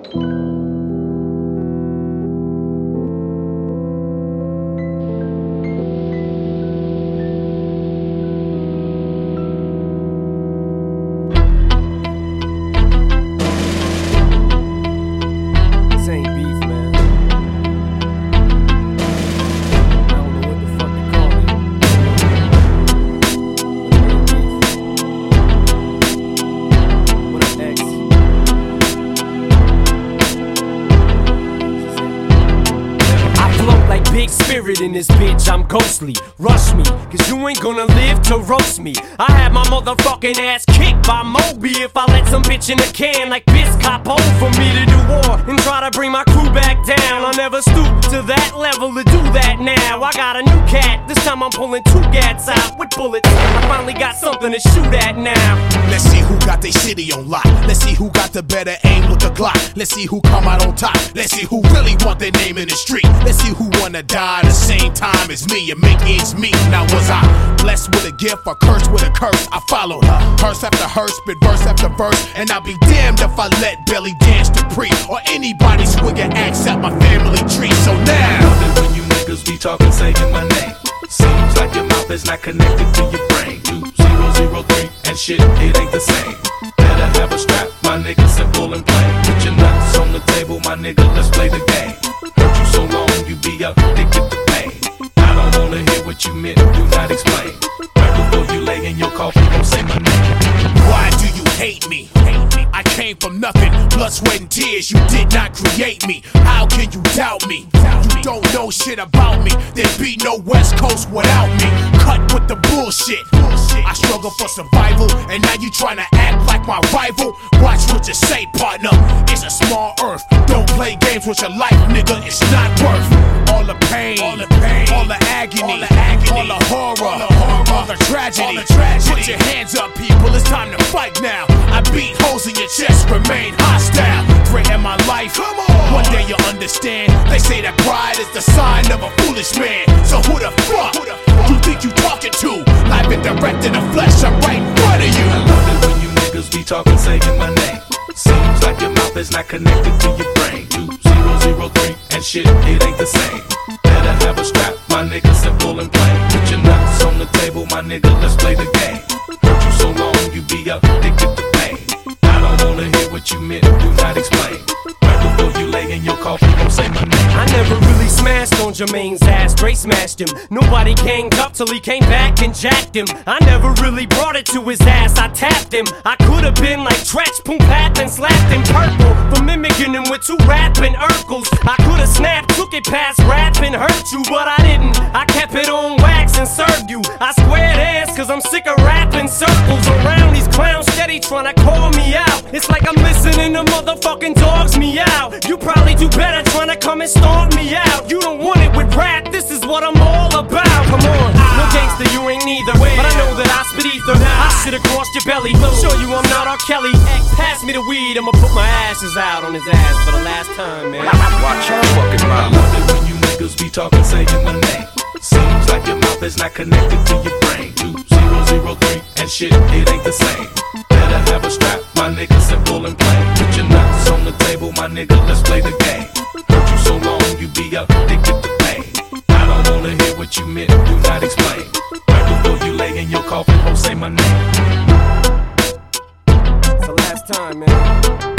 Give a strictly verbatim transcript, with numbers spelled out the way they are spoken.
Big spirit in this bitch, I'm ghostly. Rush me, cause you ain't gonna live to roast me. I had my motherfucking ass kicked by Moby if I let some bitch in a can like Biscop hold for me to do war and try to bring my crew back down. I'll never stoop to that level to do that now. I got a new cat, this time I'm pulling two gats out with bullets. I finally got something to shoot at now. Let's see who got their city on lock. Let's see who got the better aim with the Glock. Let's see who come out on top. Let's see who really want their name in the street. Let's see who wanna die the same time as me and make ends meet. Now was I blessed with a gift or cursed with a curse? I followed her, hearse after hearse, spit verse after verse, and I'll be damned if I let Belly Dance to Pre or anybody swing an axe at my family tree. So now, I love it when you niggas be talking, saying my name. Seems like your mouth is not connected to your brain. Two zero zero three and shit, it ain't the same. Better have a strap, my nigga, simple and plain. Put your nuts on the table, my nigga, let's play the game. Hurt you so long, you be addicted to pain. I don't wanna hear what you meant, do not explain. Right before you lay in your coffin, don't say my name. Why do you hate me? I came from nothing, blood, sweat, and tears. You did not create me. How can you doubt me? You don't know shit about me. There'd be no West Coast without me. Cut with the bullshit. I struggle for survival, and now you tryna act like my rival. Watch what you say, partner. It's a small earth. Don't play games with your life, nigga. It's not worth all the pain, all the pain, all the agony, all the, agony, all the horror, all the, horror, all the tragedy. All the tragedy. Put your hands up, people. It's time to fight now. I beat holes in your chest, remain hostile. Threaten my life. Come on. One day you'll understand. They say that pride is the sign of a foolish man. So who the fuck, who the fuck you think you talking to? Live and direct in the flesh, I'm right in front of you. I love it when you niggas be talking, saying my name. Seems like your mouth is not connected to your brain. Two zero zero three and shit, it ain't the same. Better have a strap, my nigga, simple and plain. Put your nuts on the table, my nigga, let's play the game. Hurt you so long, you be addicted to pain. I don't wanna hear what you meant, do not explain. Right before you lay in your coffin, don't say my name. I never really smashed on Jermaine's ass, straight smashed him. Nobody ganged up till he came back and jacked him. I never really brought it to his ass, I tapped him. I could've been like Tretch, Poom Pat, and slapped him purple for mimicking him with two rapping Urkels. I could've snapped, took it past rap and hurt you, but I didn't. I kept it on wax and served you. I squared ass cause I'm sick of rapping circles around these clowns steady tryna call me out. It's like I'm listening to motherfucking dogs me out. You probably do better tryna come and stomp me out. You don't want it with rap, this is what I'm all about. Come on, no gangster, you ain't neither. But I know that I spit ether. I shit across your belly. Show you I'm not R. Kelly. Pass me the weed, I'ma put my ashes out on his ass for the last time, man. Watch your fucking mouth. I love it when you niggas be talking, saying my name. Seems like your mouth is not connected to your brain. Two zero zero three and shit, it ain't the same. Better have a strap, my nigga, simple and plain. Put your nuts on the table, my nigga, let's play the game. Hurt you so long, you be addicted to pain. I don't wanna hear what you meant, do not explain. Right before you lay in your coffin, don't say my name. It's the last time, man.